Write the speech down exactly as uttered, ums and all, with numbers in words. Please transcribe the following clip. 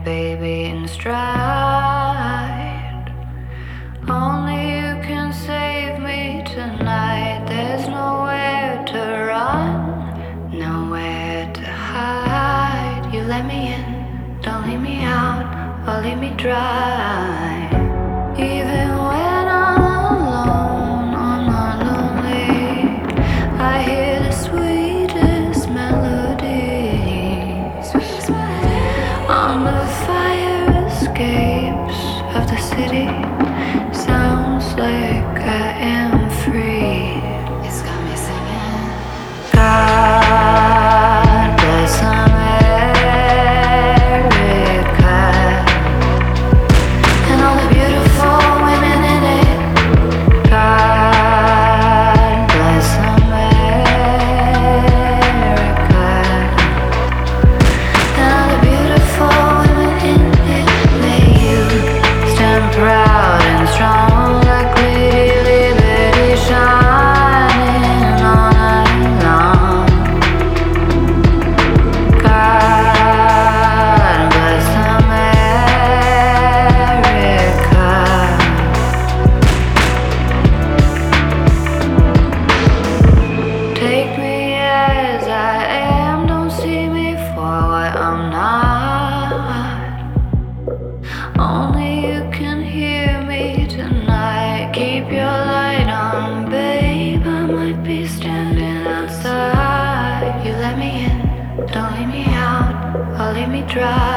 baby, in stride. Only you can save me tonight. There's nowhere to run, nowhere to hide. You let me in, don't leave me out, or leave me dry. Even when I'm alone, I'm not lonely. I hear the sweetest melodies on the fire escapes of the city. Sounds like I am free. It's got me singing. God bless America and all the beautiful women in it. God bless America and all the beautiful women in it. May you stand proud and strong like Lady Liberty, shining all night long. God bless America. Take me as I am, don't see me for what I'm not. Only you can hear me tonight. Keep your light on, babe. I might be standing outside. You let me in, don't leave me out, or leave me dry.